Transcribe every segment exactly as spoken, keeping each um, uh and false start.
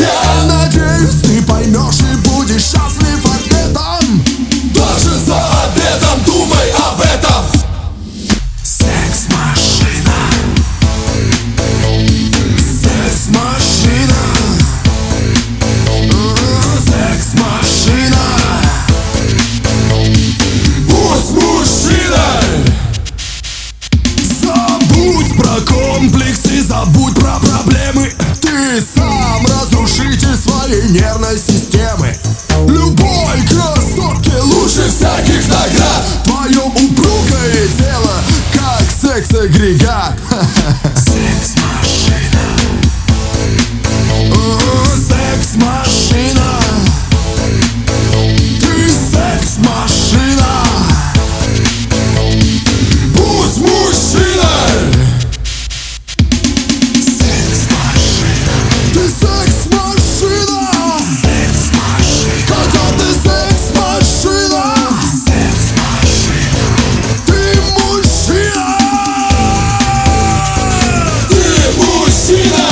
Я надеюсь, ты поймешь и будешь счастлив ответом. Даже за обедом думай об этом. Секс-машина. Секс-машина. Секс-машина. Будь мужчиной. Забудь про комплексы, забудь про проблемы. Ты сам разрушитель своей нервной системы. Любой красотке Лучше всяких наград. твое упругое тело, как секс-агрегат. Секс-машина. Секс-машина. Ты секс-машина. Будь мужчиной. Секс-машина. Ты секс-машина. Секс-машина. Когда ты секс-машина. Секс-машина. Ты мужчина. Ты мужчина.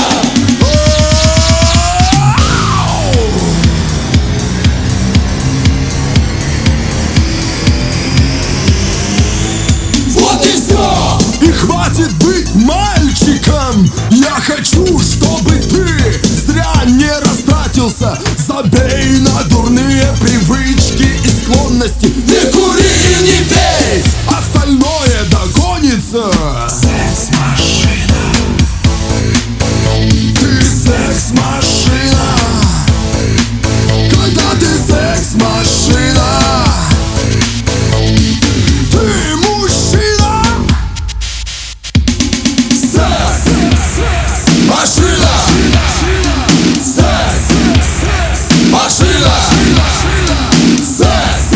Вот и все. И хватит быть мальчиком. Я хочу, чтобы ты зря не растратился. Забей на дурные привычки и склонности. Не кури и не пей. Остальное догонится. Секс-машина. Ты секс-машина. Когда ты секс-машина. Ты мужчина. Секс. Машина. Секс. Машина. Секс.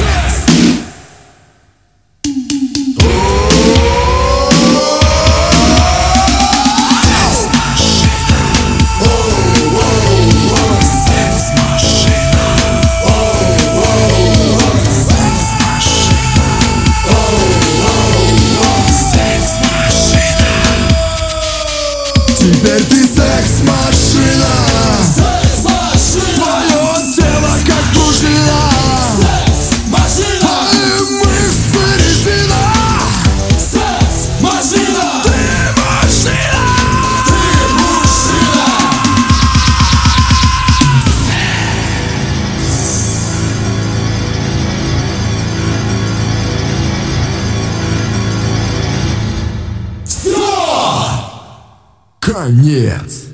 Теперь ты секс-машина. Секс-машина. Твое тело как пружина. Секс-машина. Твои мышцы резина. Секс-машина. Ты машина. Ты мужчина. Все. Конец.